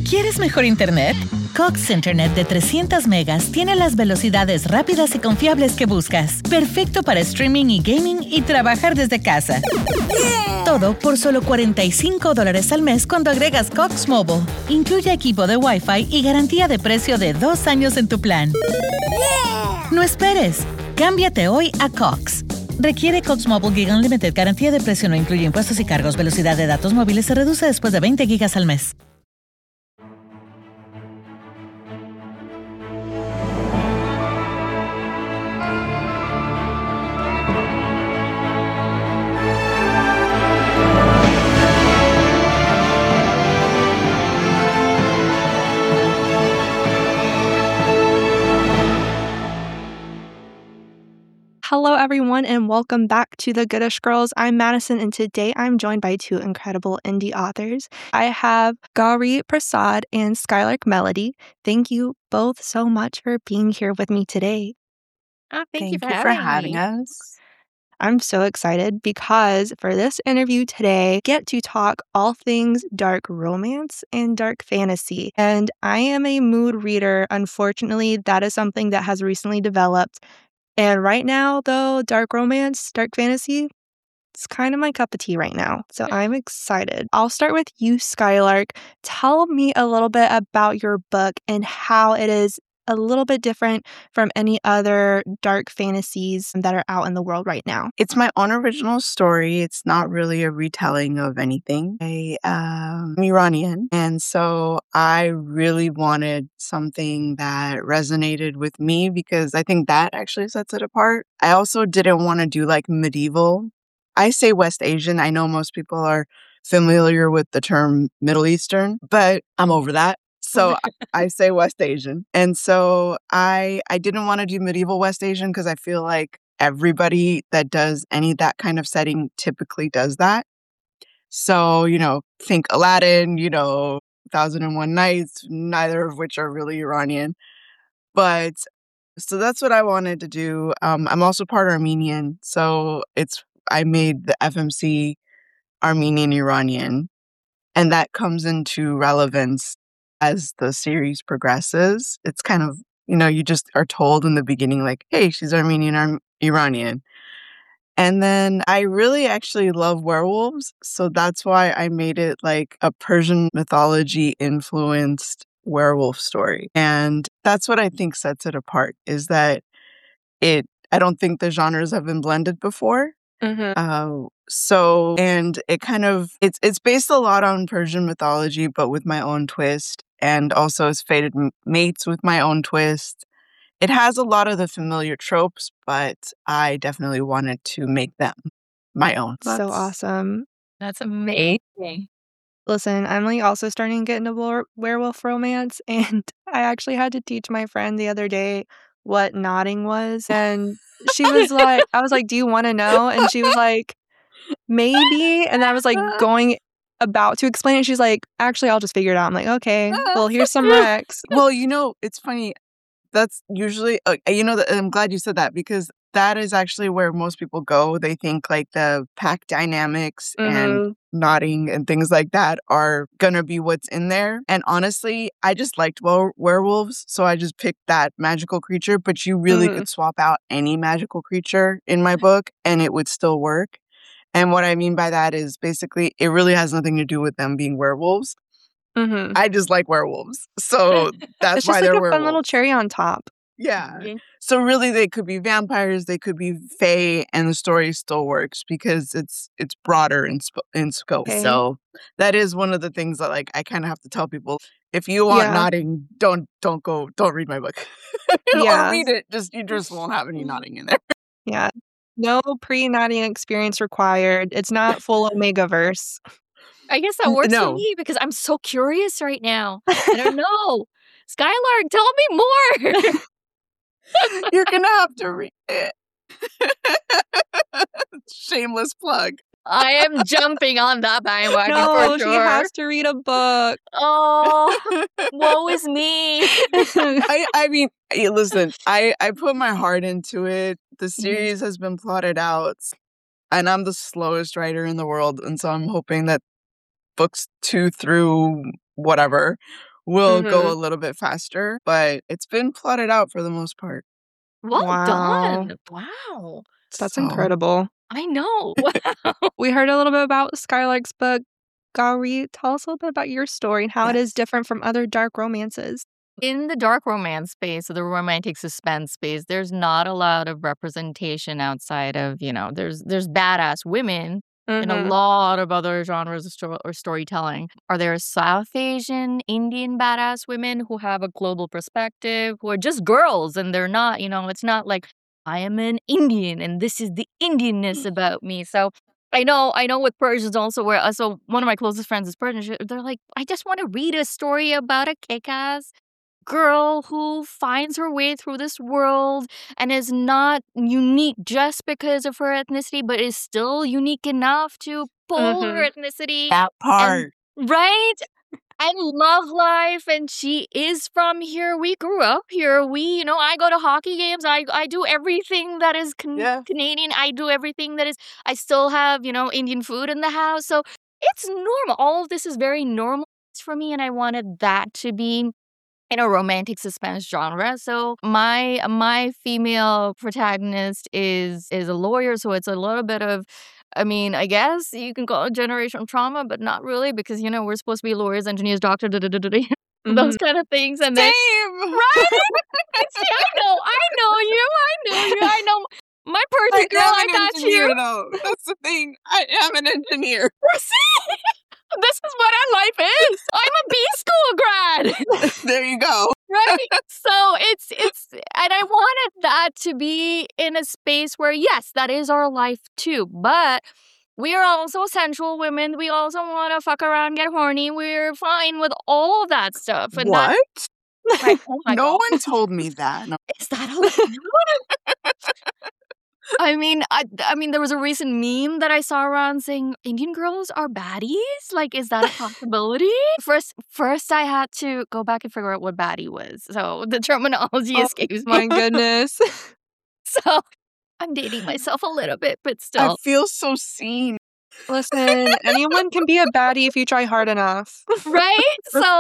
¿Quieres mejor internet? Cox Internet de 300 megas tiene las velocidades rápidas y confiables que buscas. Perfecto para streaming y gaming y trabajar desde casa. Todo por solo $45 al mes cuando agregas Cox Mobile. Incluye equipo de Wi-Fi y garantía de precio de 2 años en tu plan. No esperes. Cámbiate hoy a Cox. Requiere Cox Mobile Gig Unlimited. Garantía de precio no incluye impuestos y cargos. Velocidad de datos móviles se reduce después de 20 gigas al mes. Hello, everyone, and welcome back to the Goodish Girls. I'm Madison, and today I'm joined by two incredible indie authors. I have Gauri Prasad and Skylark Melody. Thank you both so much for being here with me today. Thank you for having us. I'm so excited because for this interview today, get to talk all things dark romance and dark fantasy. And I am a mood reader. Unfortunately, that is something that has recently developed. And right now, though, dark romance, dark fantasy, it's kind of my cup of tea right now. So I'm excited. I'll start with you, Skylark. Tell me a little bit about your book and how it is a little bit different from any other dark fantasies that are out in the world right now. It's my own original story. It's not really a retelling of anything. I'm Iranian, and so I really wanted something that resonated with me because I think that actually sets it apart. I also didn't want to do like medieval. I say West Asian. I know most people are familiar with the term Middle Eastern, but I'm over that. So I say West Asian. And so I didn't want to do medieval West Asian because I feel like everybody that does that kind of setting typically does that. So, think Aladdin, 1001 Nights, neither of which are really Iranian. But so that's what I wanted to do. I'm also part Armenian. So I made the FMC Armenian Iranian. And that comes into relevance as the series progresses. It's kind of, you just are told in the beginning, like, hey, she's Armenian, Iranian. And then I really actually love werewolves. So that's why I made it like a Persian mythology influenced werewolf story. And that's what I think sets it apart is that I don't think the genres have been blended before. Mm-hmm. And it's based a lot on Persian mythology, but with my own twist, and also as fated mates with my own twist. It has a lot of the familiar tropes, but I definitely wanted to make them my own. So awesome. That's amazing. Listen, I'm like also starting to get into werewolf romance, and I actually had to teach my friend the other day what nodding was, and she was like, I was like, do you want to know? And she was like, maybe. And I was like about to explain it. She's like, actually, I'll just figure it out. I'm like, okay, well, here's some Rex. Well, it's funny. That's usually, I'm glad you said that because that is actually where most people go. They think like the pack dynamics and nodding and things like that are going to be what's in there. And honestly, I just liked werewolves. So I just picked that magical creature, but you really could swap out any magical creature in my book and it would still work. And what I mean by that is basically it really has nothing to do with them being werewolves. Mm-hmm. I just like werewolves. So that's it's why just they're like a werewolves. fun little cherry on top. Yeah. So really they could be vampires, they could be fae, and the story still works because it's broader in scope. Okay. So that is one of the things that like I kind of have to tell people. If you want nodding, don't read my book. Or read it. You just won't have any nodding in there. Yeah. No pre-nodding experience required. It's not full Omegaverse. I guess that works for me because I'm so curious right now. I don't know. Skylark, tell me more. You're going to have to read it. Shameless plug. I am jumping on that bandwagon for sure. She has to read a book. Oh, woe is me. I mean, listen, I put my heart into it. The series has been plotted out, and I'm the slowest writer in the world, and so I'm hoping that books 2 through whatever will go Mm-hmm. a little bit faster, but it's been plotted out for the most part. Well Wow. done. Wow. That's So, incredible. I know. Wow. We heard a little bit about Skylark's book. Gauri, tell us a little bit about your story and how it is yes. different from other dark romances. In the dark romance space, the romantic suspense space, there's not a lot of representation outside of, there's badass women in a Mm-hmm. lot of other genres of or storytelling. Are there South Asian, Indian badass women who have a global perspective, who are just girls and they're not, it's not like I am an Indian and this is the Indianness about me. So I know with Persians also where so one of my closest friends is Persian. They're like, I just want to read a story about a kick-ass girl who finds her way through this world and is not unique just because of her ethnicity, but is still unique enough to pull her Mm-hmm. ethnicity That and part. right and love life. And she is from here. We grew up here. I go to hockey games. I do everything that is Yeah. Canadian. I do everything that is. I still have Indian food in the house. So it's normal. All of this is very normal for me, and I wanted that to be in a romantic suspense genre. So my female protagonist is a lawyer, so it's a little bit of I guess you can call it generational trauma, but not really because we're supposed to be lawyers, engineers, doctor, Mm-hmm. those kind of things. And then Same. right? See, I know my Persian I girl, am I an got you. engineer, though. That's the thing. I am an engineer. See? This is what our life is. I'm a B school grad. There you go. Right? So it's and I wanted that to be in a space where yes, that is our life too. But we are also sensual women. We also want to fuck around, get horny. We're fine with all of that stuff. And What? like, oh my No God. one told me that. No. Is that allowed? I mean, there was a recent meme that I saw around saying Indian girls are baddies. Like, is that a possibility? First, I had to go back and figure out what baddie was. So the terminology escapes me. My goodness. So I'm dating myself a little bit, but I still, feel so seen. Listen, anyone can be a baddie if you try hard enough. right?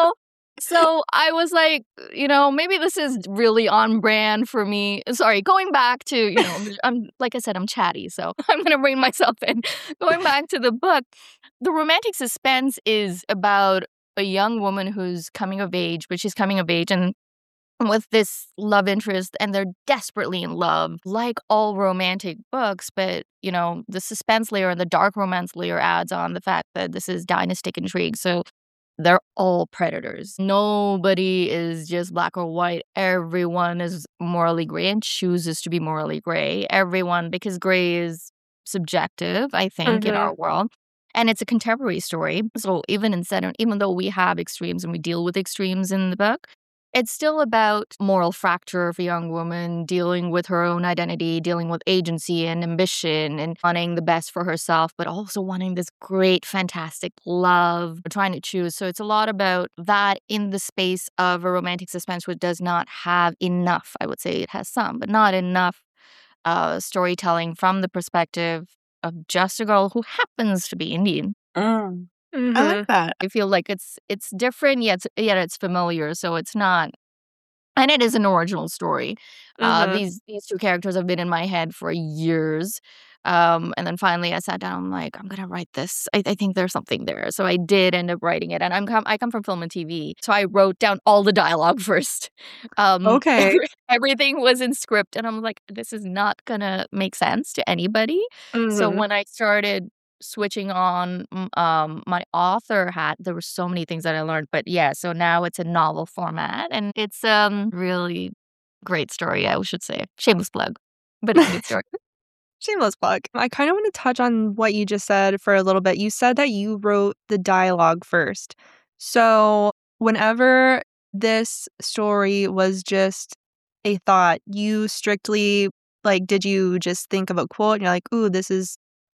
So I was like, maybe this is really on brand for me. Sorry, going back to, I'm like I said, I'm chatty, so I'm gonna bring myself in. Going back to the book, the romantic suspense is about a young woman who's coming of age, but she's coming of age and with this love interest, and they're desperately in love, like all romantic books. But the suspense layer and the dark romance layer adds on the fact that this is dynastic intrigue. So they're all predators. Nobody is just black or white. Everyone is morally gray and chooses to be morally gray. Everyone, because gray is subjective, I think, in our world. And it's a contemporary story. So even though we have extremes and we deal with extremes in the book, it's still about moral fracture of a young woman dealing with her own identity, dealing with agency and ambition and wanting the best for herself, but also wanting this great, fantastic love, trying to choose. So it's a lot about that in the space of a romantic suspense, which does not have enough. I would say it has some, but not enough storytelling from the perspective of just a girl who happens to be Indian. I like that. I feel like it's different, yet it's familiar. So it's not, and it is an original story. These two characters have been in my head for years. And then finally I sat down, I'm like, I'm gonna write this. I think there's something there. So I did end up writing it. And I come from film and TV. So I wrote down all the dialogue first. Okay. Everything was in script. And I'm like, this is not gonna make sense to anybody. So when I started switching on my author hat, there were so many things that I learned. But yeah, so now it's a novel format and it's really great story, I should say. Shameless plug, but it's a good story. Shameless plug. I kind of want to touch on what you just said for a little bit. You said that you wrote the dialogue first. So whenever this story was just a thought, you strictly, did you just think of a quote and you're like, ooh, this is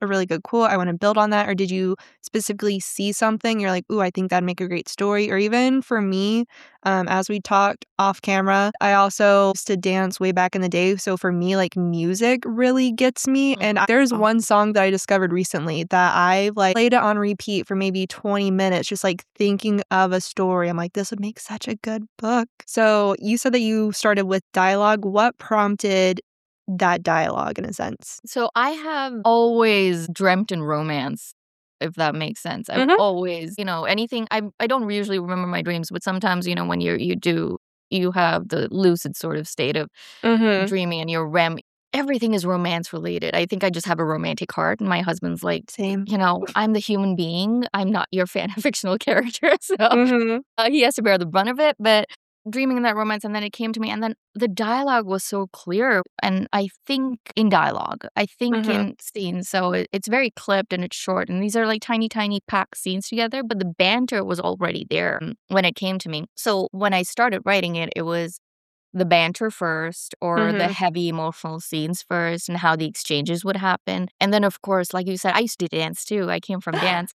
a really good quote. I want to build on that. Or did you specifically see something? You're like, ooh, I think that'd make a great story. Or even for me, as we talked off camera, I also used to dance way back in the day. So for me, like music really gets me. And there's one song that I discovered recently that I like played it on repeat for maybe 20 minutes, just like thinking of a story. I'm like, this would make such a good book. So you said that you started with dialogue. What prompted that dialogue in a sense? So I have always dreamt in romance, if that makes sense. I've always, anything. I don't usually remember my dreams, but sometimes, when you have the lucid sort of state of dreaming and your REM. Everything is romance related. I think I just have a romantic heart, and my husband's like, Same. I'm the human being. I'm not your fictional character, so he has to bear the brunt of it. But dreaming in that romance, and then it came to me, and then the dialogue was so clear. And I think in dialogue, I think in scenes, so it's very clipped and it's short, and these are like tiny packed scenes together, but the banter was already there when it came to me. So when I started writing it, it was the banter first, or the heavy emotional scenes first, and how the exchanges would happen. And then, of course, like you said, I used to dance too. I came from dance.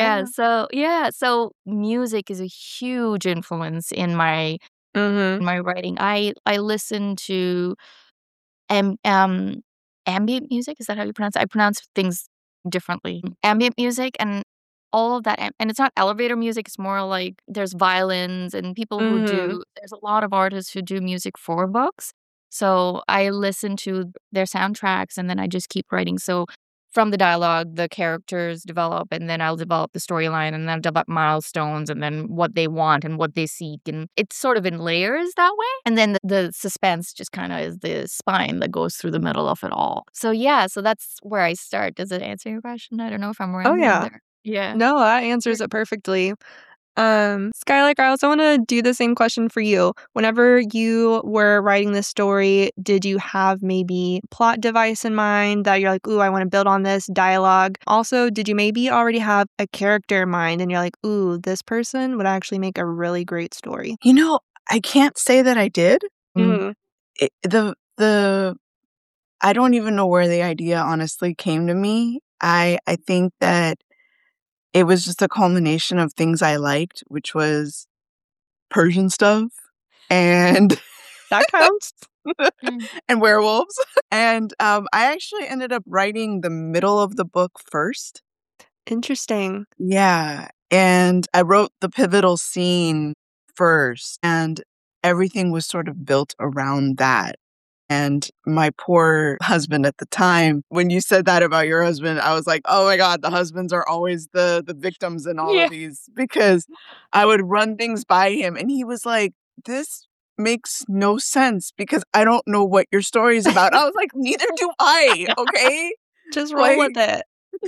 So music is a huge influence in my writing. I listen to ambient music. Is that how you pronounce it? I pronounce things differently. Ambient music and all of that. And it's not elevator music. It's more like there's violins and people who there's a lot of artists who do music for books. So I listen to their soundtracks and then I just keep writing. So from the dialogue, the characters develop, and then I'll develop the storyline, and then I'll develop milestones, and then what they want and what they seek. And it's sort of in layers that way. And then the suspense just kind of is the spine that goes through the middle of it all. So so that's where I start. Does it answer your question? I don't know if I'm rambling there. Yeah. No, that answers it perfectly. Skylar, I also want to do the same question for you. Whenever you were writing this story, did you have maybe plot device in mind that you're like, ooh, I want to build on this dialogue? Also, did you maybe already have a character in mind and you're like, ooh, this person would actually make a really great story? I can't say that I did. I don't even know where the idea honestly came to me. I think that it was just a culmination of things I liked, which was Persian stuff and that counts. and werewolves. And I actually ended up writing the middle of the book first. Interesting. Yeah. And I wrote the pivotal scene first, and everything was sort of built around that. And my poor husband at the time, when you said that about your husband, I was like, oh my God, the husbands are always the victims in all of these, because I would run things by him and he was like, this makes no sense because I don't know what your story is about. I was like, neither do I, okay? Just roll with it.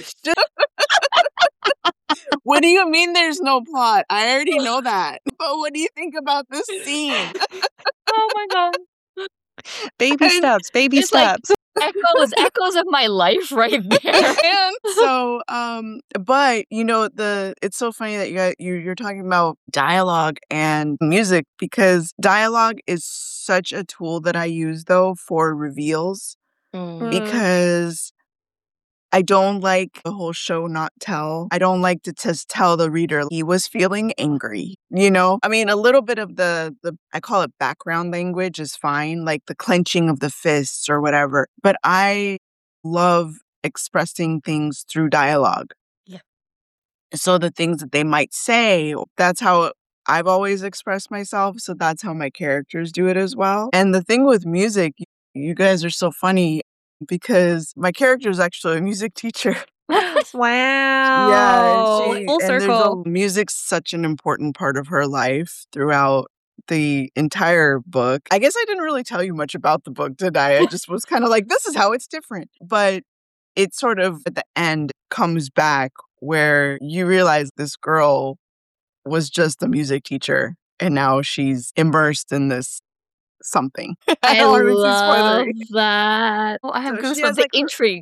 What do you mean there's no plot? I already know that. But what do you think about this scene? Oh my God. Baby steps. Like echoes of my life right there. And so, but it's so funny that you're talking about dialogue and music, because dialogue is such a tool that I use though for reveals, because I don't like the whole show not tell. I don't like to just tell the reader he was feeling angry. I mean, a little bit of the I call it background language is fine, like the clenching of the fists or whatever. But I love expressing things through dialogue. Yeah. So the things that they might say, that's how I've always expressed myself. So that's how my characters do it as well. And the thing with music, you guys are so funny, because my character is actually a music teacher. Wow. Yeah. Full circle. Music's such an important part of her life throughout the entire book. I guess I didn't really tell you much about the book, did I? I just was kind of like, this is how it's different. But it sort of, at the end, comes back where you realize this girl was just a music teacher and now she's immersed in this something. I love that. Oh, I have goosebumps. The intrigue.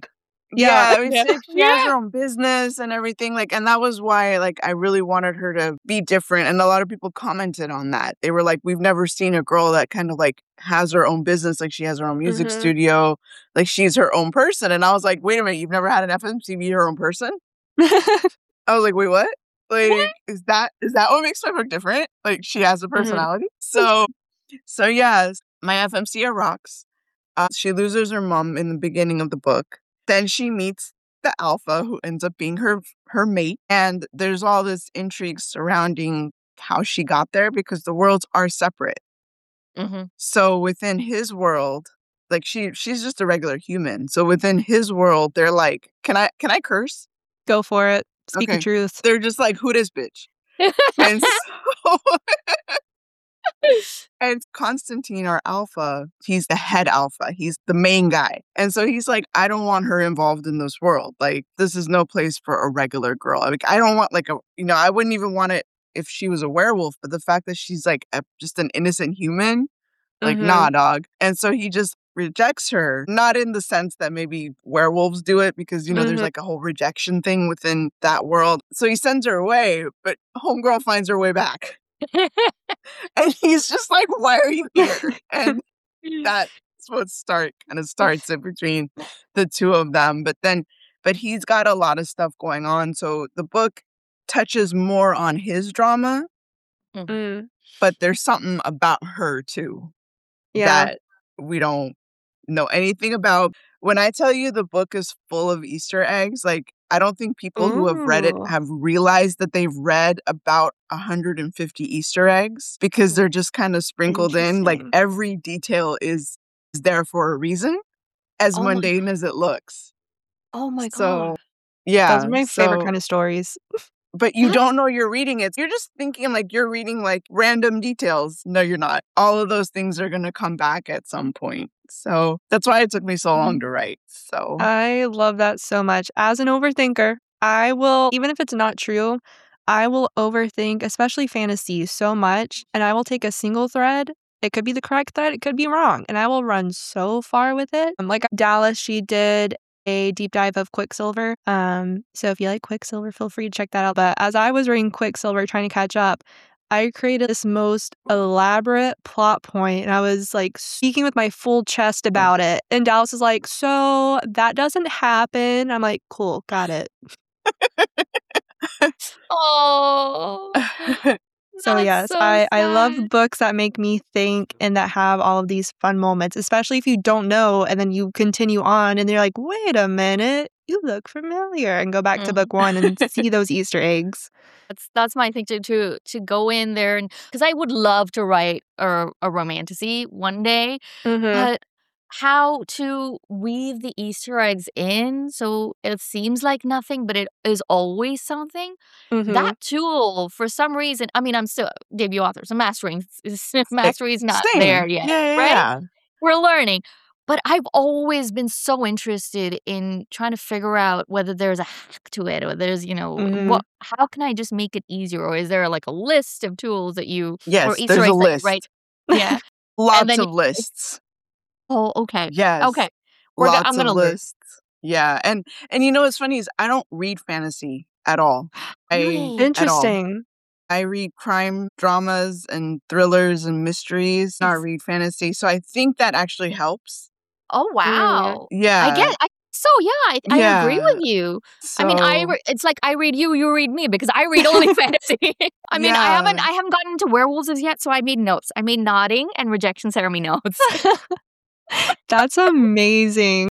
Yeah, I mean, Yeah. she has her own business and everything. Like, and that was why, like, I really wanted her to be different. And a lot of people commented on that. They were like, "We've never seen a girl that kind of like has her own business. Like, she has her own music studio. Like, she's her own person." And I was like, "Wait a minute, you've never had an FMC be her own person?" I was like, "Wait, what? Like, is that what makes her look different? Like, she has a personality." So yes, my FMC rocks. She loses her mom in the beginning of the book. Then she meets the alpha who ends up being her mate. And there's all this intrigue surrounding how she got there because the worlds are separate. So within his world, like she's just a regular human. So within his world, they're like, can I curse? Go for it. Speak Okay. the truth. They're just like, who this bitch? And so and Constantine, our alpha, he's the head alpha. He's the main guy. And so he's like, I don't want her involved in this world. Like, this is no place for a regular girl. Like, I don't want like I wouldn't even want it if she was a werewolf. But the fact that she's like just an innocent human, like, nah, dog. And so he just rejects her, not in the sense that maybe werewolves do it because, there's like a whole rejection thing within that world. So he sends her away, but homegirl finds her way back. And he's just like, why are you here? And that's what starts in between the two of them. But he's got a lot of stuff going on. So the book touches more on his drama, but there's something about her too that we don't know anything about. When I tell you the book is full of Easter eggs, like, I don't think people who have read it have realized that they've read about 150 Easter eggs because they're just kind of sprinkled in. Like, every detail is there for a reason, as mundane as it looks. Oh my So, God. yeah. Those are my favorite kind of stories. But you don't know you're reading it. You're just thinking like you're reading like random details. No, you're not. All of those things are going to come back at some point. So that's why it took me so long to write. So I love that so much. As an overthinker, I will, even if it's not true, I will overthink, especially fantasy, so much. And I will take a single thread. It could be the correct thread. It could be wrong. And I will run so far with it. Like Dallas, she did a deep dive of Quicksilver. So if you like Quicksilver, feel free to check that out. But as I was reading Quicksilver, trying to catch up, I created this most elaborate plot point, and I was like speaking with my full chest about it. And Dallas is like, "So that doesn't happen." I'm like, "Cool, got it." Oh. So That's yes, so I love sad. books that make me think and that have all of these fun moments, especially if you don't know and then you continue on and you're like, "Wait a minute, you look familiar," and go back to book 1 and see those Easter eggs. That's my thing to go in there, and because I would love to write a romantasy one day, but how to weave the Easter eggs in so it seems like nothing, but it is always something. That tool, for some reason, I mean, I'm still debut author, so mastery is not there same. yet, Yeah. right? We're learning. But I've always been so interested in trying to figure out whether there's a hack to it or there's, how can I just make it easier? Or is there like a list of tools that or Yes, Easter there's a eggs that you list. write? Yeah. Lots then of lists. Oh, okay. Yes. Okay. I'm Lots gonna of learn. lists. Yeah. And what's funny is I don't read fantasy at all. Really? At all. Interesting. I read crime dramas and thrillers and mysteries, not read fantasy. So I think that actually helps. Oh, wow. Yeah. I agree with you. I mean, it's like I read you, you read me, because I read only fantasy. I mean, I haven't gotten into werewolves as yet, so I made notes. I made nodding and rejection ceremony notes. That's amazing.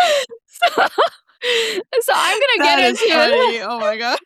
So I'm gonna get into it. Funny. Oh my God.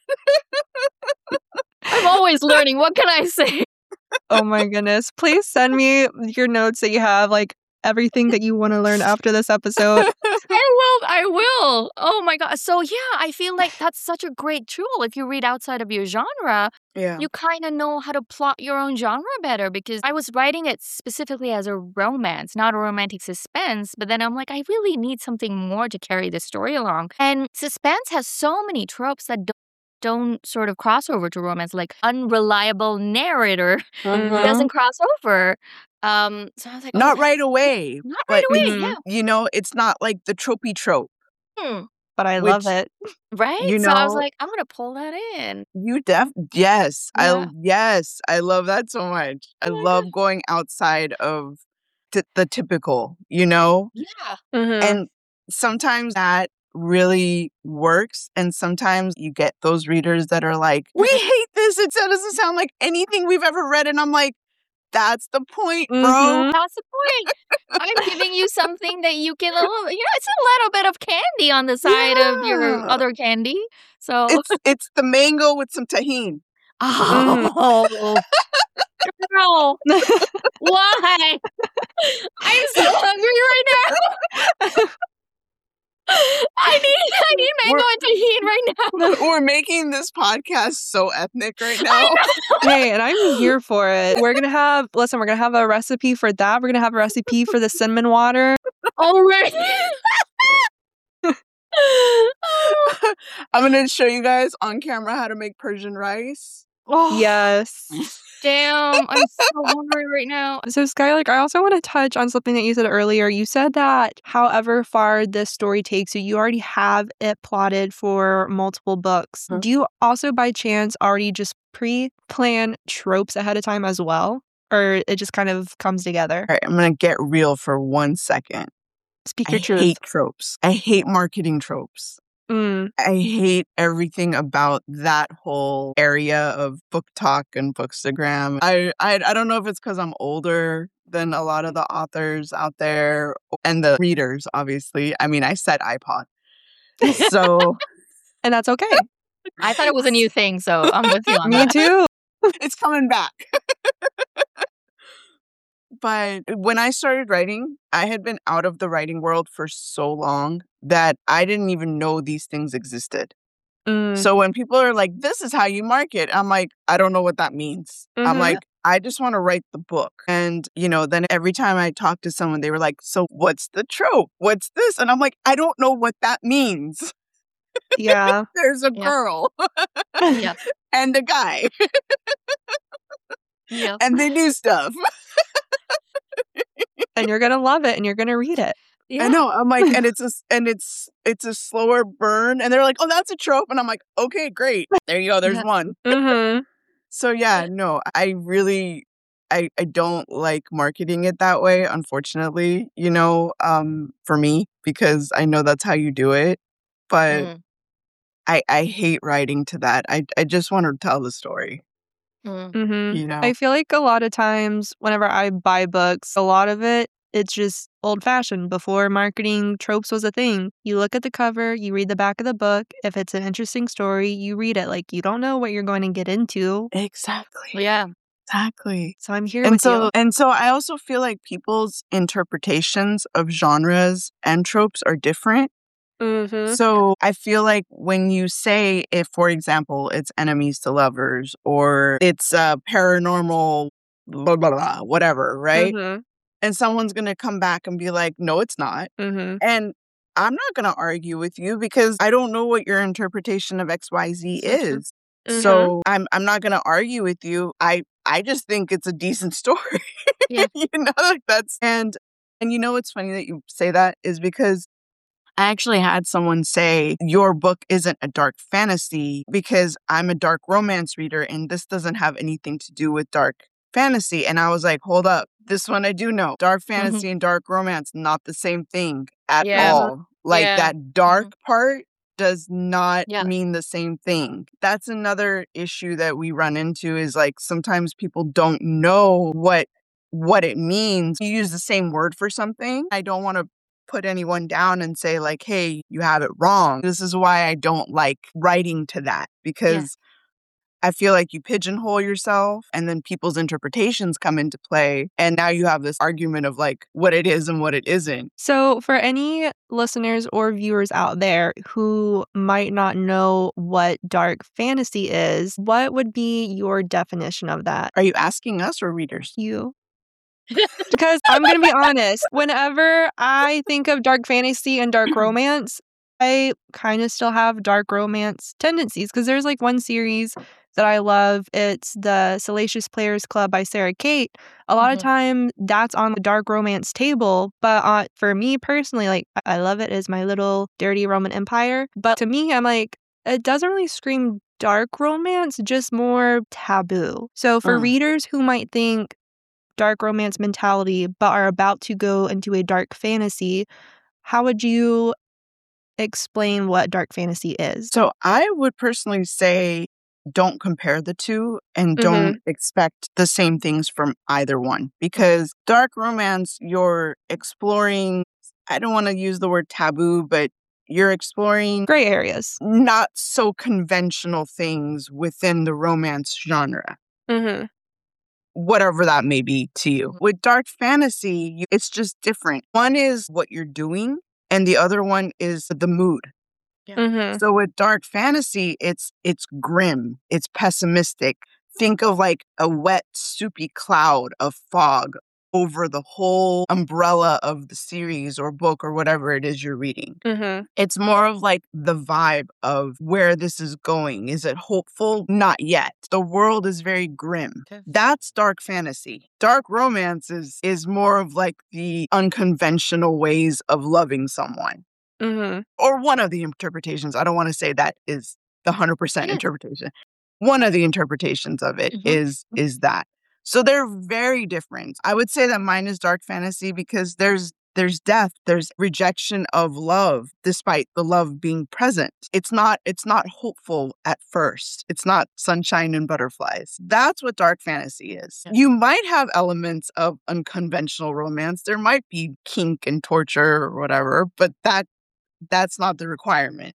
I'm always learning. What can I say? Oh my goodness. Please send me your notes that you have, like everything that you want to learn after this episode. I will. Oh my God. So yeah, I feel like that's such a great tool. If you read outside of your genre, you kind of know how to plot your own genre better, because I was writing it specifically as a romance, not a romantic suspense. But then I'm like, I really need something more to carry the story along. And suspense has so many tropes that don't sort of cross over to romance, like unreliable narrator doesn't cross over. So I was like, not right away. Not right away, yeah. It's not like the tropey trope. but I love which, it. Right? you So I was know, like, I'm gonna pull that in. yes, Yeah. I love that so much. I Oh my god. love going outside of the typical, you know? Yeah. Mm-hmm. And sometimes that really works. And sometimes you get those readers that are like, we hate this. It doesn't sound like anything we've ever read. And I'm like, that's the point, bro. Mm-hmm. That's the point. I'm giving you something that you can, it's a little bit of candy on the side of your Yeah. other candy. So, It's the mango with some tahini. oh, girl, why? I'm so hungry right now. I need mango and tahini right now. We're making this podcast so ethnic right I now. know. Hey, and I'm here for it. We're gonna have a recipe for that. We're gonna have a recipe for the cinnamon water. Oh, right. I'm going to show you guys on camera how to make Persian rice. Oh, Yes. damn. I'm so hungry right now. So, Sky, I also want to touch on something that you said earlier. You said that however far this story takes you, you already have it plotted for multiple books. Mhm. Do you also, by chance, already just pre-plan tropes ahead of time as well? Or it just kind of comes together? All right, I'm going to get real for 1 second. Speak I your truth. hate tropes. I hate marketing tropes. Mm. I hate everything about that whole area of book talk and bookstagram. I don't know if it's because I'm older than a lot of the authors out there and the readers, obviously. I mean, I said iPod. So And that's okay. I thought it was a new thing, so I'm with you on Me that. too. it's coming back. But when I started writing, I had been out of the writing world for so long that I didn't even know these things existed. Mm. So when people are like, this is how you market, I'm like, I don't know what that means. I'm Mhm. like, I just want to write the book. And, then every time I talked to someone, they were like, so what's the trope? What's this? And I'm like, I don't know what that means. Yeah. There's a Yeah. girl Yep. and a guy Yep. and they do stuff. And you're gonna love it and you're gonna read it. Yeah. I know. I'm like, and it's a slower burn. And they're like, oh, that's a trope. And I'm like, okay, great. There you go. There's Yeah. one. Mm-hmm. So yeah, no, I really I don't like marketing it that way, unfortunately, for me, because I know that's how you do it. But Mm, I hate writing to that. I just want to tell the story, mm. Mm-hmm. you know. I feel like a lot of times whenever I buy books, a lot of it's just old fashioned before marketing tropes was a thing. You look at the cover, you read the back of the book. If it's an interesting story, you read it. Like you don't know what you're going to get into. Exactly. Yeah. Exactly. So I'm here And with you. so I also feel like people's interpretations of genres and tropes are different. Mm-hmm. So I feel like when you say, if, for example, it's enemies to lovers or it's paranormal, blah, blah, blah, whatever, right? Mm-hmm. And someone's going to come back and be like, no, it's not. Mm-hmm. And I'm not going to argue with you because I don't know what your interpretation of XYZ So true. is. Mhm. So I'm not going to argue with you. I just think it's a decent story. Yeah. And it's funny that you say that is because I actually had someone say, your book isn't a dark fantasy because I'm a dark romance reader and this doesn't have anything to do with dark fantasy. And I was like, hold up. This one I do know. Dark fantasy and dark romance, not the same thing at Yeah. all. Like Yeah. that dark part does not Yeah. mean the same thing. That's another issue that we run into is like sometimes people don't know what it means. You use the same word for something. I don't want to put anyone down and say like, hey, you have it wrong. This is why I don't like writing to that because I feel like you pigeonhole yourself and then people's interpretations come into play. And now you have this argument of like what it is and what it isn't. So, for any listeners or viewers out there who might not know what dark fantasy is, what would be your definition of that? Are you asking us or readers? You? Because I'm going to be honest, whenever I think of dark fantasy and dark romance, I kind of still have dark romance tendencies because there's like one series that I love. It's the Salacious Players Club by Sarah Kate. A lot of time that's on the dark romance table, but for me personally, like I love it as my little dirty Roman Empire. But to me, I'm like, it doesn't really scream dark romance, just more taboo. So for readers who might think dark romance mentality but are about to go into a dark fantasy, how would you explain what dark fantasy is? So I would personally say don't compare the two and don't expect the same things from either one, because dark romance, you're exploring, I don't want to use the word taboo, but you're exploring Gray areas. not so conventional things within the romance genre, whatever that may be to you. With dark fantasy, it's just different. One is what you're doing, and the other one is the mood. So with dark fantasy, it's grim, it's pessimistic. Think of like a wet, soupy cloud of fog over the whole umbrella of the series or book or whatever it is you're reading. It's more of like the vibe of where this is going. Is it hopeful? Not yet. The world is very grim. That's dark fantasy. Dark romance is more of like the unconventional ways of loving someone. Or one of the interpretations. I don't want to say that is the 100% interpretation. One of the interpretations of it is that. So they're very different. I would say that mine is dark fantasy because there's death, there's rejection of love despite the love being present. It's not hopeful at first. It's not sunshine and butterflies. That's what dark fantasy is. You might have elements of unconventional romance. There might be kink and torture or whatever, but that's not the requirement.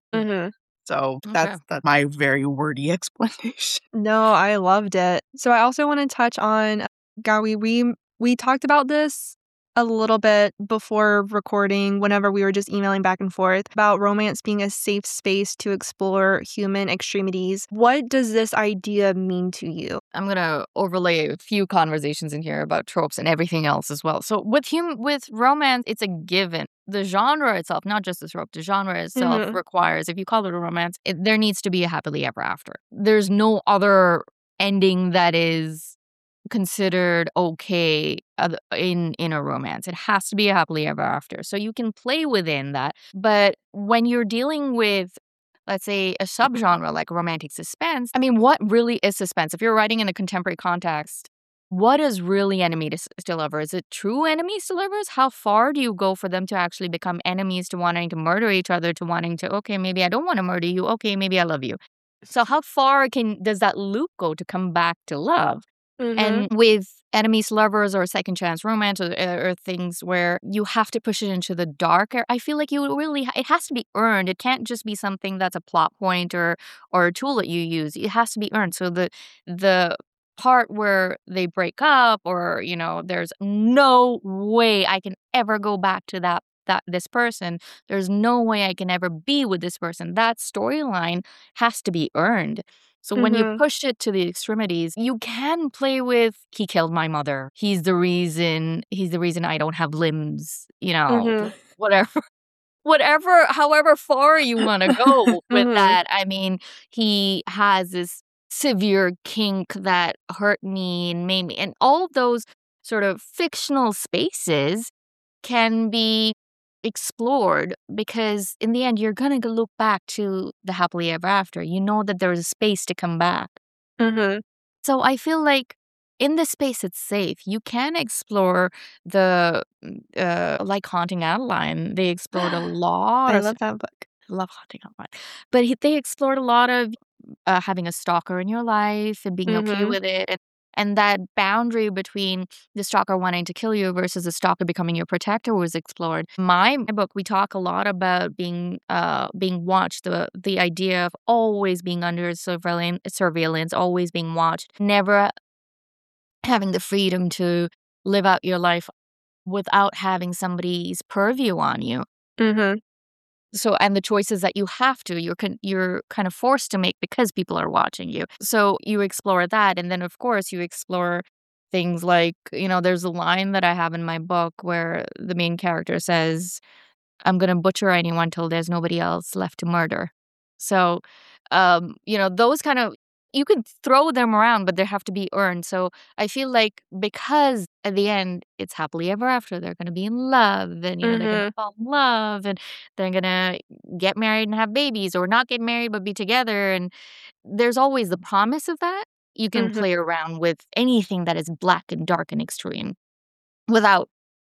So that's my very wordy explanation. No, I loved it. So I also want to touch on, Gawi, we talked about this a little bit before recording, whenever we were just emailing back and forth, about romance being a safe space to explore human extremities. What does this idea mean to you? I'm going to overlay a few conversations in here about tropes and everything else as well. So with romance, it's a given. The genre itself, not just the trope, the genre itself requires, if you call it a romance, there needs to be a happily ever after. There's no other ending that is considered okay in a romance. It has to be a happily ever after. So you can play within that. But when you're dealing with, let's say, a subgenre like romantic suspense, I mean, what really is suspense? If you're writing in a contemporary context, what is really enemies to lovers? Is it true enemies to lovers? How far do you go for them to actually become enemies, to wanting to murder each other, to wanting to, okay, maybe I don't want to murder you. Okay, maybe I love you. So how far does that loop go to come back to love? And with enemies, lovers, or second chance romance, or things where you have to push it into the darker, I feel like it has to be earned. It can't just be something that's a plot point or a tool that you use. It has to be earned. So the part where they break up, or there's no way I can ever go back to this person. There's no way I can ever be with this person. That storyline has to be earned. So when you push it to the extremities, you can play with, he killed my mother. He's the reason I don't have limbs, whatever, however far you want to go with that. I mean, he has this severe kink that hurt me and made me, and all those sort of fictional spaces can be explored, because in the end you're gonna look back to the happily ever after. You know that there's a space to come back. So I feel like in this space it's safe. You can explore the like Haunting Adeline. They explored a lot. I love that book. I love Haunting Adeline, but they explored a lot of having a stalker in your life and being okay with it, and that boundary between the stalker wanting to kill you versus the stalker becoming your protector was explored. My book, we talk a lot about being watched, the idea of always being under surveillance, always being watched, never having the freedom to live out your life without having somebody's purview on you. So, and the choices that you're kind of forced to make because people are watching you. So you explore that. And then, of course, you explore things like, there's a line that I have in my book where the main character says, I'm going to butcher anyone till there's nobody else left to murder. So, those kind of you could throw them around, but they have to be earned. So I feel like because at the end it's happily ever after, they're going to be in love, and they're going to fall in love, and they're going to get married and have babies, or not get married but be together. And there's always the promise of that. You can play around with anything that is black and dark and extreme without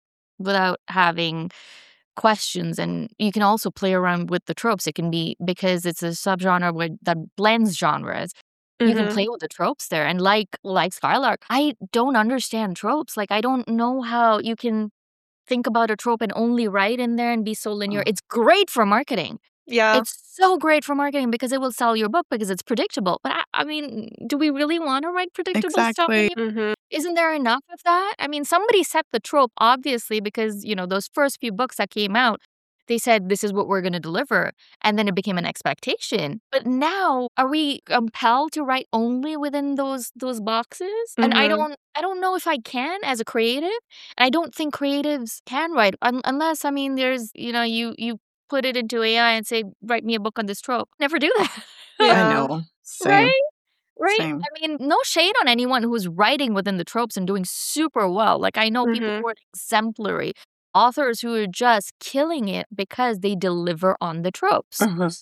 having questions. And you can also play around with the tropes. It can be, because it's a subgenre that blends genres. You can play with the tropes there. And like Skylark, I don't understand tropes. Like, I don't know how you can think about a trope and only write in there and be so linear. It's great for marketing. Yeah. It's so great for marketing because it will sell your book because it's predictable. But I mean, do we really want to write predictable stuff Exactly. anymore? Isn't there enough of that? I mean, somebody set the trope, obviously, because, those first few books that came out, they said, this is what we're going to deliver. And then it became an expectation. But now, are we compelled to write only within those boxes? And I don't know if I can as a creative. And I don't think creatives can write unless, there's, you put it into AI and say, write me a book on this trope. Never do that. I know. Same. Right? Same. No shade on anyone who's writing within the tropes and doing super well. Like, I know people who are exemplary, authors who are just killing it because they deliver on the tropes.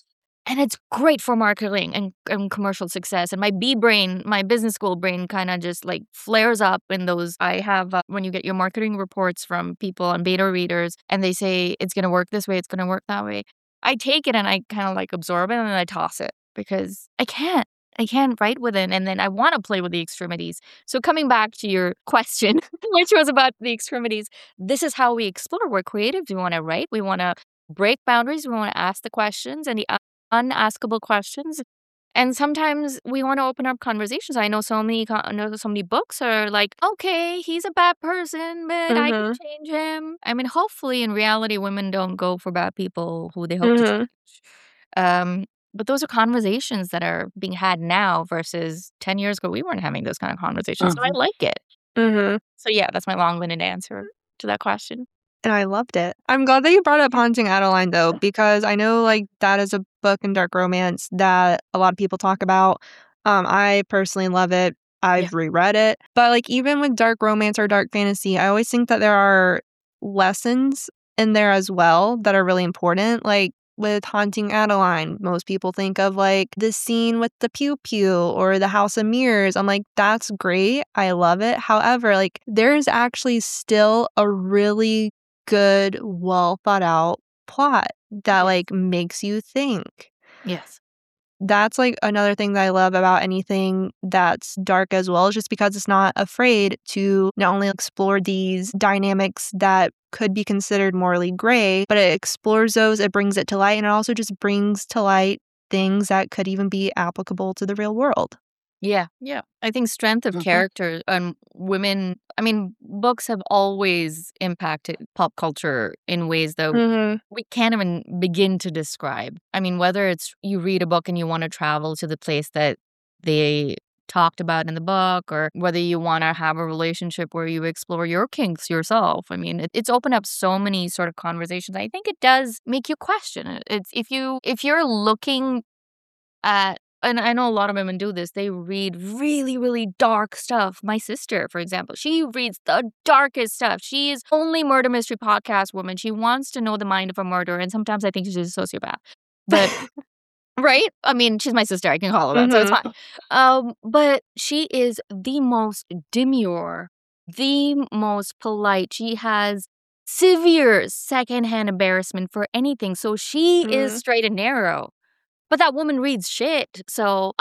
And it's great for marketing and commercial success. And my B-brain, my business school brain kind of just like flares up in those. I have, when you get your marketing reports from people and beta readers, and they say, it's going to work this way, it's going to work that way. I take it and I kind of like absorb it and then I toss it because I can't write with it. And then I want to play with the extremities. So coming back to your question, which was about the extremities, this is how we explore. We're creative. We want to write. We want to break boundaries. We want to ask the questions and the unaskable questions. And sometimes we want to open up conversations. I know so many books are like, okay, he's a bad person, but I can change him. Hopefully in reality, women don't go for bad people who they hope to change. But those are conversations that are being had now versus 10 years ago. We weren't having those kind of conversations. So I like it. So yeah, that's my long-winded answer to that question. And I loved it. I'm glad that you brought up Haunting Adeline, though, because I know that is a book in dark romance that a lot of people talk about. I personally love it. I've reread it. But even with dark romance or dark fantasy, I always think that there are lessons in there as well that are really important. Like with Haunting Adeline, most people think of the scene with the pew pew or the House of Mirrors. I'm like, that's great. I love it. However, there's actually still a really good, well thought out plot that makes you think. Yes. That's another thing that I love about anything that's dark as well, is just because it's not afraid to not only explore these dynamics that could be considered morally gray, but it explores those, it brings it to light, and it also just brings to light things that could even be applicable to the real world. Yeah. I think strength of character and women, books have always impacted pop culture in ways that we can't even begin to describe. Whether it's you read a book and you want to travel to the place that they talked about in the book, or whether you want to have a relationship where you explore your kinks yourself. It's opened up so many sort of conversations. I think it does make you question it. It's if you're looking at, and I know a lot of women do this, they read really, really dark stuff. My sister, for example, she reads the darkest stuff. She is only murder mystery podcast woman. She wants to know the mind of a murderer, and sometimes I think she's a sociopath. But, right? She's my sister. I can call her that, so it's fine. But she is the most demure, the most polite. She has severe secondhand embarrassment for anything. So she is straight and narrow. But that woman reads shit. So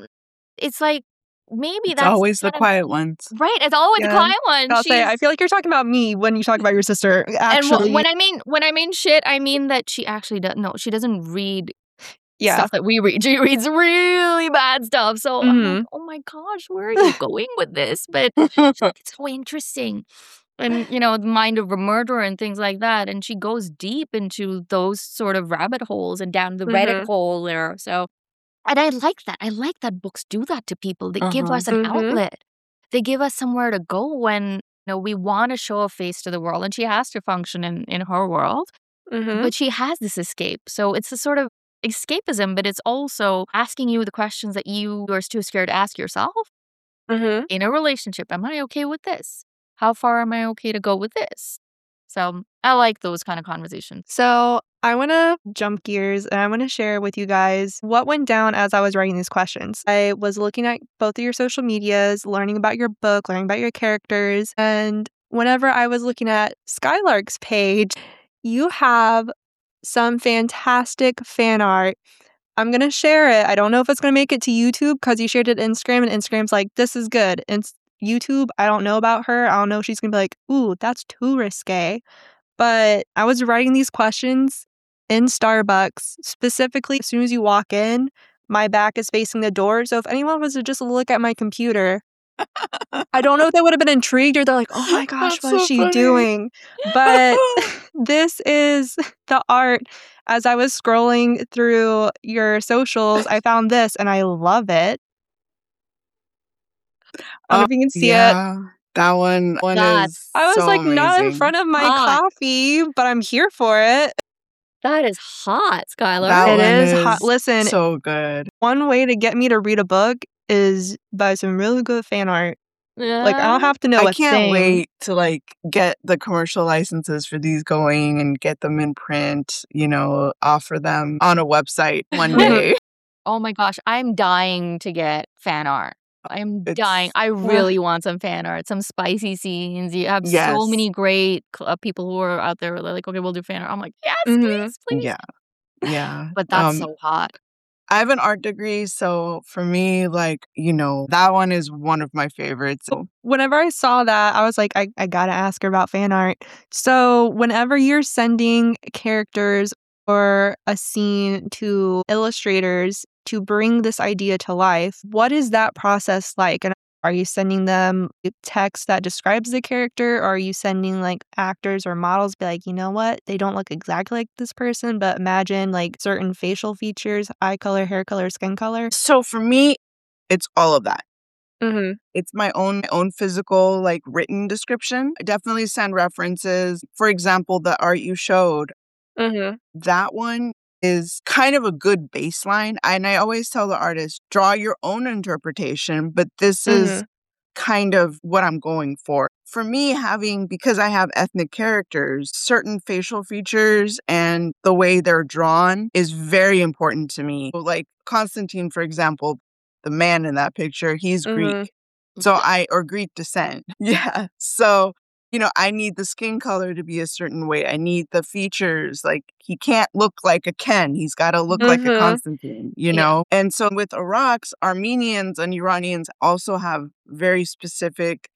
it's maybe It's that's always the quiet ones. Right. It's always the quiet ones. I'll say, I feel like you're talking about me when you talk about your sister. Actually. And when I mean shit, I mean that she actually she doesn't read stuff that we read. She reads really bad stuff. So I'm like, oh my gosh, where are you going with this? But it's so interesting. And, the mind of a murderer and things like that. And she goes deep into those sort of rabbit holes and down the Reddit hole there. So, and I like that. I like that books do that to people. They give us an outlet. They give us somewhere to go when, we want to show a face to the world. And she has to function in her world. But she has this escape. So it's a sort of escapism, but it's also asking you the questions that you are too scared to ask yourself. Mm-hmm. In a relationship, am I okay with this? How far am I okay to go with this? So I like those kind of conversations. So I want to jump gears and I want to share with you guys what went down as I was writing these questions. I was looking at both of your social medias, learning about your book, learning about your characters. And whenever I was looking at Skylark's page, you have some fantastic fan art. I'm going to share it. I don't know if it's going to make it to YouTube because you shared it on Instagram and Instagram's like, this is good. And YouTube, I don't know about her. I don't know if she's going to be like, ooh, that's too risque. But I was writing these questions in Starbucks, specifically as soon as you walk in, my back is facing the door. So if anyone was to just look at my computer, I don't know if they would have been intrigued or they're like, oh my gosh, That's what is so she funny. doing? But this is the art. As I was scrolling through your socials, I found this and I love it. I don't know if you can see it. Yeah, that one That's is I was so like, not in amazing. front of my hot. coffee, but I'm here for it. That is hot, Skylar. That It one is hot. Listen, so good. one way to get me to read a book is by some really good fan art. Like, I don't Yeah. have to know I a can't thing. wait to like get the commercial licenses for these going and get them in print, offer them on a website one day. Oh my gosh, I'm dying to get fan art. I'm dying. It's I really want some fan art, some spicy scenes. You have so yes. many great people who are out there. They're like, okay, we'll do fan art. I'm like, yes, Mhm. please. Yeah. Yeah. But that's so hot. I have an art degree, so for me, that one is one of my favorites. Whenever I saw that, I was like, I gotta ask her about fan art. So whenever you're sending characters or a scene to illustrators to bring this idea to life, what is that process like? And are you sending them text that describes the character? Or are you sending like actors or models be like, you know what? They don't look exactly like this person, but imagine like certain facial features, eye color, hair color, skin color? So for me, it's all of that. Mm-hmm. It's my own physical, like written description. I definitely send references. For example, the art you showed, Mm-hmm. that one is kind of a good baseline. And I always tell the artist, draw your own interpretation, but this is kind of what I'm going for. For me, because I have ethnic characters, certain facial features and the way they're drawn is very important to me. Like Constantine, for example, the man in that picture, he's Greek. So or Greek descent. Yeah. So, I need the skin color to be a certain way. I need the features. Like, he can't look like a Ken. He's got to look like a Constantine, Yeah. And so with Iraq's, Armenians and Iranians also have very specific,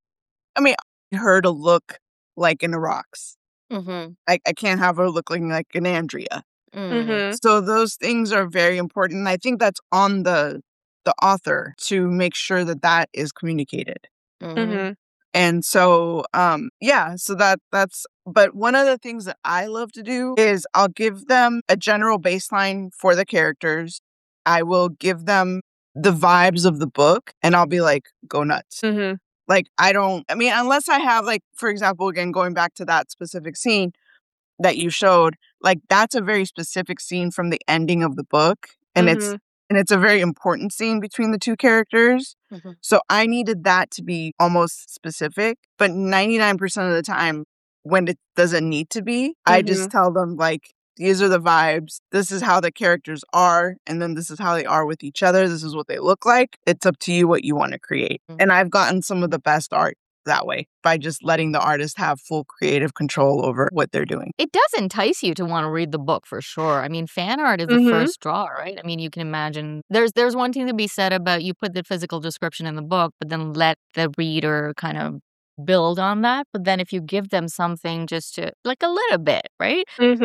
her to look like an Iraq's. Mm-hmm. I can't have her look like an Andrea. Mm-hmm. So those things are very important. And I think that's on the author to make sure that is communicated. Mm-hmm. And so, so that's, but one of the things that I love to do is I'll give them a general baseline for the characters. I will give them the vibes of the book and I'll be like, go nuts. Mm-hmm. Like, unless I have, like, for example, again, going back to that specific scene that you showed, like, that's a very specific scene from the ending of the book. And it's a very important scene between the two characters. Mm-hmm. So I needed that to be almost specific. But 99% of the time, when it doesn't need to be, I just tell them, like, these are the vibes. This is how the characters are. And then this is how they are with each other. This is what they look like. It's up to you what you want to create. And I've gotten some of the best art that way by just letting the artist have full creative control over what they're doing. It does entice you to want to read the book for sure. I mean, fan art is the first draw, right? I mean, you can imagine there's one thing to be said about you put the physical description in the book, but then let the reader kind of build on that. But then if you give them something just to, like, a little bit, right?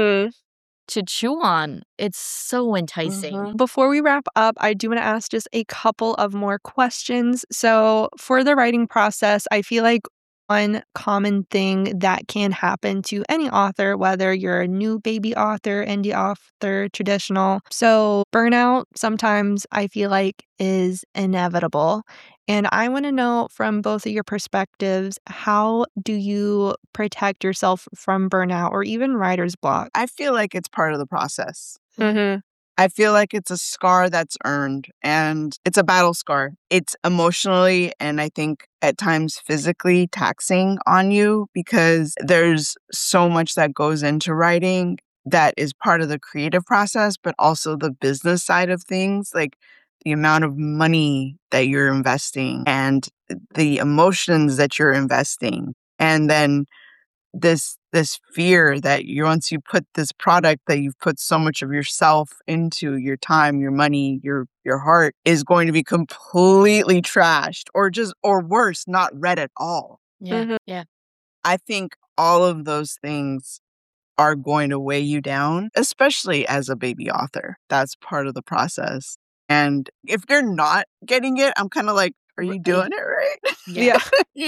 To chew on, it's so enticing. Before we wrap up, I do want to ask just a couple of more questions. So, for the writing process, I feel like one common thing that can happen to any author, whether you're a new baby author, indie author, traditional. So, burnout sometimes I feel like is inevitable. And I want to know from both of your perspectives, how do you protect yourself from burnout or even writer's block? I feel like it's part of the process. I feel like it's a scar that's earned, and it's a battle scar. It's emotionally and I think at times physically taxing on you because there's so much that goes into writing that is part of the creative process, but also the business side of things, like the amount of money that you're investing and the emotions that you're investing. And then this fear that once you put this product that you've put so much of yourself into, your time, your money, your heart, is going to be completely trashed or worse, not read at all. Yeah. Yeah. I think all of those things are going to weigh you down, especially as a baby author. That's part of the process. And if you're not getting it, I'm kind of like, are you doing it right? Yeah.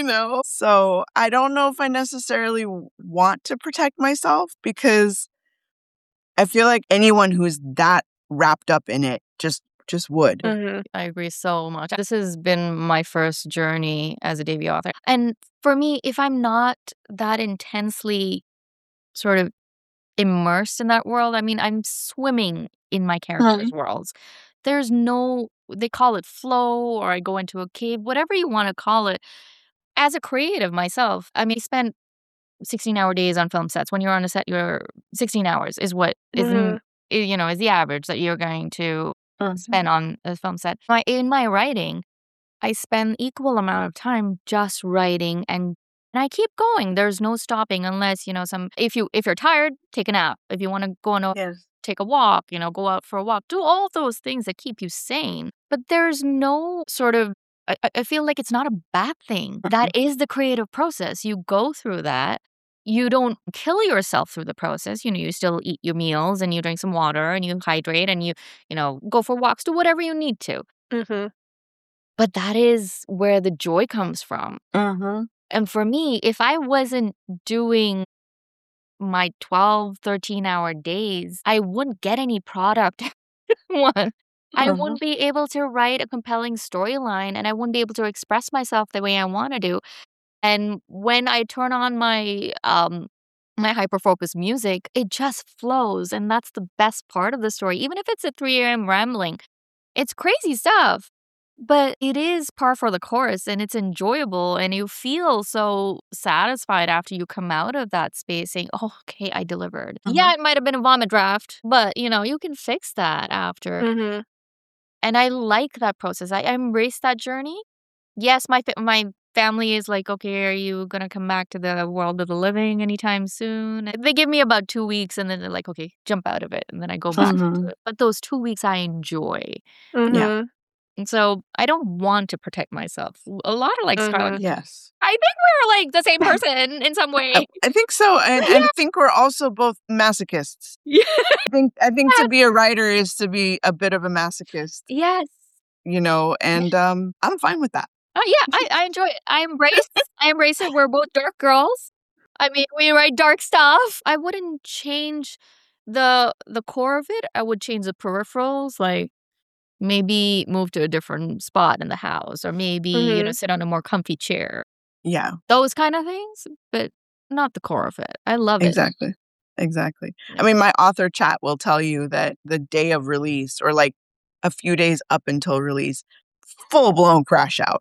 So I don't know if I necessarily want to protect myself because I feel like anyone who's that wrapped up in it just would. Mhm. I agree so much. This has been my first journey as a debut author. And for me, if I'm not that intensely sort of immersed in that world, I mean, I'm swimming in my characters' worlds. There's no, they call it flow, or I go into a cave, whatever you want to call it. As a creative myself, I mean, I spent 16-hour days on film sets. When you're on a set, you're 16 hours is what is, Mhm. is the average that you're going to Mhm. spend on a film set. In my writing, I spend equal amount of time just writing and I keep going. There's no stopping unless, if you're tired, take a nap. If you want to go on Yes. take a walk, go out for a walk, do all those things that keep you sane. But there's no sort of, I feel like it's not a bad thing. That is the creative process. You go through that. You don't kill yourself through the process. You still eat your meals and you drink some water and you hydrate and you go for walks, do whatever you need to. Mhm. But that is where the joy comes from. Mm-hmm. And for me, if I wasn't doing my 12, 13-hour days, I wouldn't get any product. One, I Mhm. wouldn't be able to write a compelling storyline and I wouldn't be able to express myself the way I want to do. And when I turn on my hyper-focused music, it just flows. And that's the best part of the story. Even if it's a 3 a.m. rambling, it's crazy stuff. But it is par for the course and it's enjoyable and you feel so satisfied after you come out of that space saying, oh, okay, I delivered. Yeah, it might have been a vomit draft, but you can fix that after. Mhm. And I like that process. I embrace that journey. Yes, my family is like, okay, are you going to come back to the world of the living anytime soon? They give me about 2 weeks and then they're like, okay, jump out of it. And then I go back into it. But those 2 weeks I enjoy. Yeah. Mhm. And so I don't want to protect myself. A lot of like Scarlett. Yes. I think we're like the same person in some way. I think so. And I think we're also both masochists. Yeah. I think to be a writer is to be a bit of a masochist, Yes. and I'm fine with that. Oh yeah, I enjoy it. I embrace it. We're both dark girls. I mean, we write dark stuff. I wouldn't change the core of it. I would change the peripherals, like maybe move to a different spot in the house or maybe, Mhm. sit on a more comfy chair. Yeah, Those kind of things, but not the core of it. I love it. exactly. Yeah. I mean, my author chat will tell you that the day of release or like a few days up until release, full blown crash out.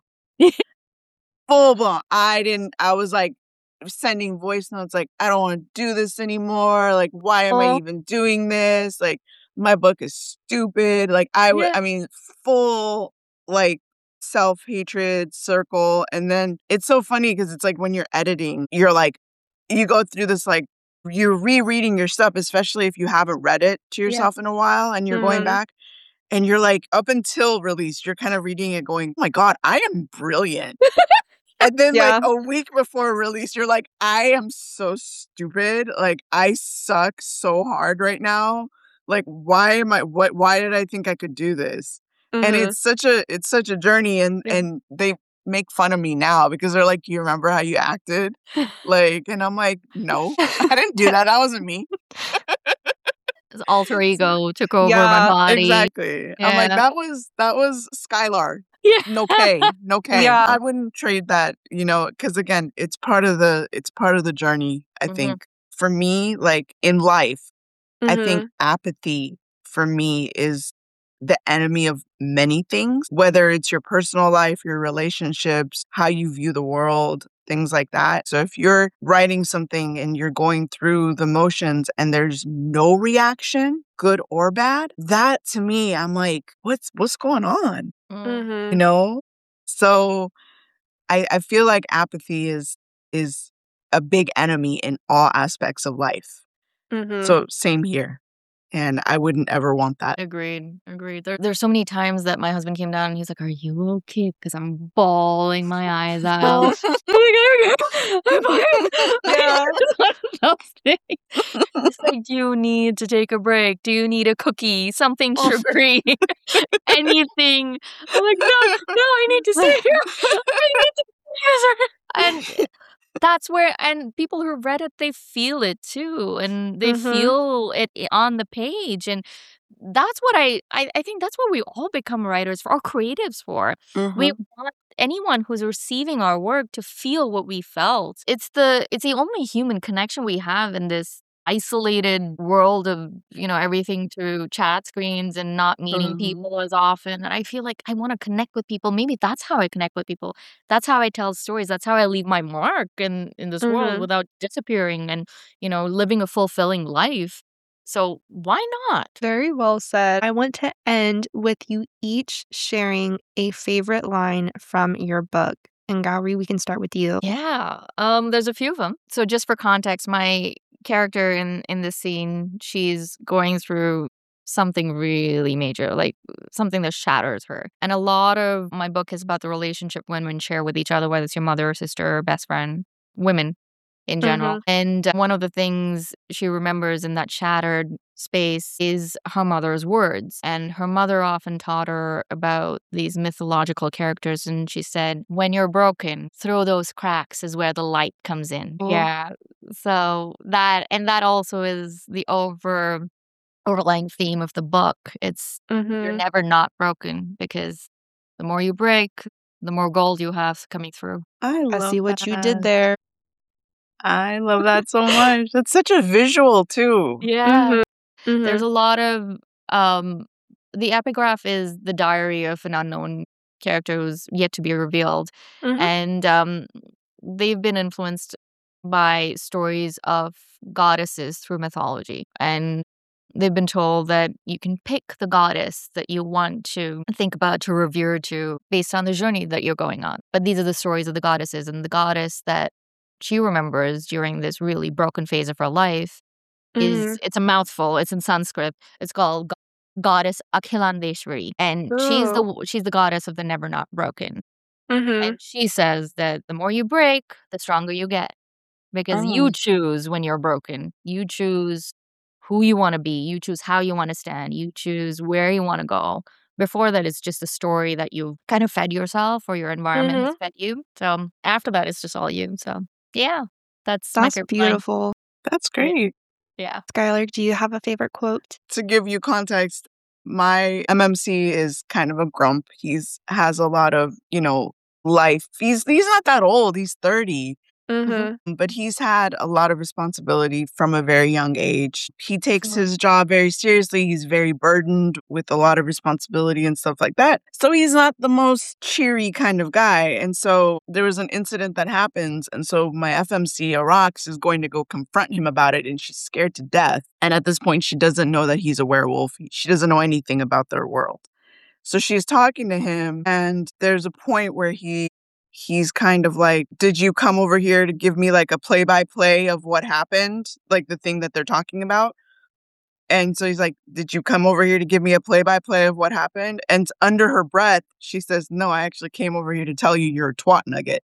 Full blown. I was like sending voice notes like, I don't want to do this anymore. Like, why am I Oh. even doing this? Like, my book is stupid. Like, Yeah. I mean, full like self-hatred circle. And then it's so funny because it's like when you're editing, you're like, you go through this like, you're rereading your stuff, especially if you haven't read it to Yeah. yourself in a while and you're going Mhm. back. And you're like, up until release, you're kind of reading it going, oh my God, I am brilliant. And then Yeah. like a week before release, you're like, I am so stupid. Like I suck so hard right now. Like why did I think I could do this? And Mhm. it's such a journey and Yeah. and they make fun of me now because they're like, do you remember how you acted? Like, and I'm like, no, I didn't do that. That wasn't me. This alter ego took over my Yeah, body. Exactly. I'm like, Yeah. that was Skylar. Yeah. No K. Yeah. I wouldn't trade that, because again, it's part of the journey, I Mhm. think. For me, like in life, I think Mhm. apathy for me is the enemy of many things, whether it's your personal life, your relationships, how you view the world, things like that. So if you're writing something and you're going through the motions and there's no reaction, good or bad, that to me, I'm like, what's going on? Mm. You know? So I feel like apathy is a big enemy in all aspects of life. So same here. And I wouldn't ever want that. Agreed. There's so many times that my husband came down and he's like, "Are you okay?" Because I'm bawling my eyes out. I'm fine. Yeah. It's one of those things. He's like, "Do you need to take a break? Do you need a cookie? Something sugary? Anything?" I'm like, "No, I need to stay here. I need to stay here." And that's where, and people who read it, they feel it too, and they feel it on the page, and that's what I think that's what we all become writers for, or creatives for. We want anyone who's receiving our work to feel what we felt. It's the only human connection we have in this isolated world of, everything through chat screens and not meeting people as often. And I feel like I want to connect with people. Maybe that's how I connect with people. That's how I tell stories. That's how I leave my mark in this world without disappearing and, living a fulfilling life. So why not? Very well said. I want to end with you each sharing a favorite line from your book. And Gauri, we can start with you. Yeah. There's a few of them. So just for context, my character in this scene, she's going through something really major, like something that shatters her. And a lot of my book is about the relationship women share with each other, whether it's your mother or sister or best friend, women in general. And one of the things she remembers in that shattered space is her mother's words. And her mother often taught her about these mythological characters. And she said, when you're broken, through those cracks is where the light comes in. Yeah. So that also is the overlying theme of the book. It's you're never not broken, because the more you break, the more gold you have coming through. I see what you did there. I love that so much. That's such a visual too. Yeah. There's a lot of the epigraph is the diary of an unknown character who's yet to be revealed. And they've been influenced by stories of goddesses through mythology. And they've been told that you can pick the goddess that you want to think about, to revere, to based on the journey that you're going on. But these are the stories of the goddesses, and the goddess that she remembers during this really broken phase of her life is, it's a mouthful. It's in Sanskrit. It's called Goddess Akhilandeshwari. And she's the goddess of the never not broken. And she says that the more you break, the stronger you get. Because you choose when you're broken. You choose who you want to be. You choose how you want to stand. You choose where you want to go. Before that, it's just a story that you've kind of fed yourself, or your environment has fed you. So after that, it's just all you. So yeah, that's my favorite line. beautiful. That's great. Yeah. Skylar, do you have a favorite quote? To give you context, my MMC is kind of a grump. Has a lot of, life. He's not that old. He's 30. But he's had a lot of responsibility from a very young age. He takes his job very seriously. He's very burdened with a lot of responsibility and stuff like that. So he's not the most cheery kind of guy. And so there was an incident that happens. And so my FMC, Arax, is going to go confront him about it. And she's scared to death. And at this point, she doesn't know that he's a werewolf. She doesn't know anything about their world. So she's talking to him. And there's a point where he's kind of like, did you come over here to give me like a play-by-play of what happened? Like the thing that they're talking about. And so he's like, did you come over here to give me a play-by-play of what happened? And under her breath, she says, no, I actually came over here to tell you you're a twat nugget.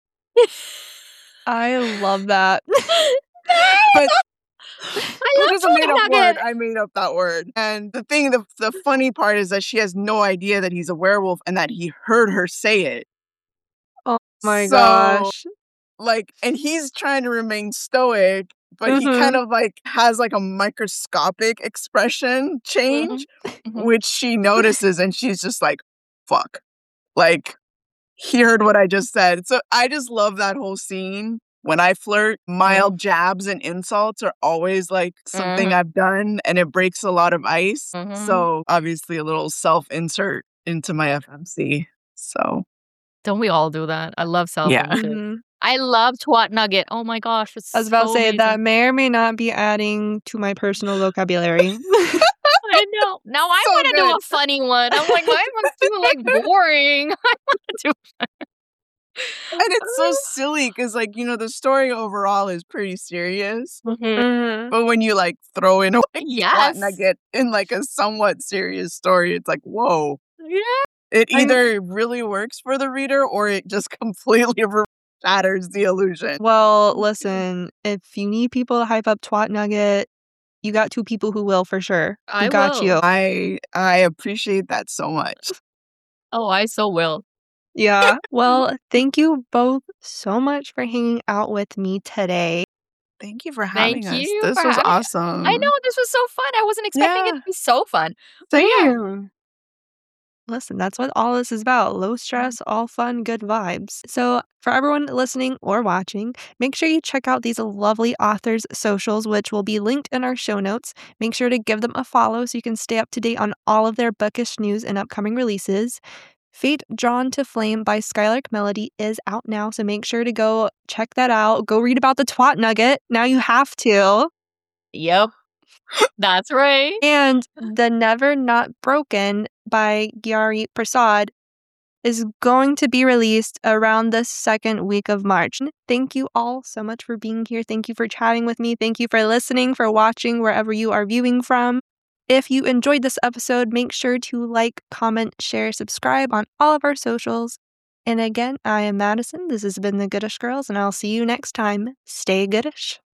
I love that. But I love it was a made-up twat word. nugget. I made up that word. And the funny part is that she has no idea that he's a werewolf and that he heard her say it. Oh my So, gosh. Like, and he's trying to remain stoic, but he kind of like has like a microscopic expression change, which she notices, and she's just like, fuck. Like, he heard what I just said. So I just love that whole scene. when I flirt, mild jabs and insults are always like something I've done, and it breaks a lot of ice. So obviously a little self-insert into my FMC. So Don't we all do that? I love self-insert. Mhm. I love twat nugget. Oh my gosh, it's I was about to so say that amazing. may or may not be adding to my personal vocabulary. I know. Now I So want to do good. a funny one. I'm like, why am I too like boring? I want to do. And it's so silly because, like, the story overall is pretty serious. Mhm. But when you, like, throw in a twat Yes. nugget in, like, a somewhat serious story, it's like, whoa. Yeah. It I'm- either really works for the reader or it just completely shatters the illusion. Well, listen, if you need people to hype up Twat Nugget, you got two people who will for sure. I Who got will. you. I appreciate that so much. Oh, I so will. Yeah. Well, thank you both so much for hanging out with me today. Thank you for having Thank us. you This for was having- awesome. I know this was so fun. I wasn't expecting it Yeah. to be so fun. But yeah. Same. Listen, that's what all this is about. Low stress, all fun, good vibes. So, for everyone listening or watching, make sure you check out these lovely authors' socials, which will be linked in our show notes. Make sure to give them a follow so you can stay up to date on all of their bookish news and upcoming releases. Fate Drawn to Flame by Skylark Melody is out now, so make sure to go check that out. Go read about the Twat Nugget. Now you have to. Yep. That's right. And The Never Not Broken by Gyari Prasad is going to be released around the second week of March. Thank you all so much for being here. Thank you for chatting with me. Thank you for listening, for watching wherever you are viewing from. If you enjoyed this episode, make sure to like, comment, share, subscribe on all of our socials. And again, I am Madison. This has been the Goodish Girls, and I'll see you next time. Stay goodish.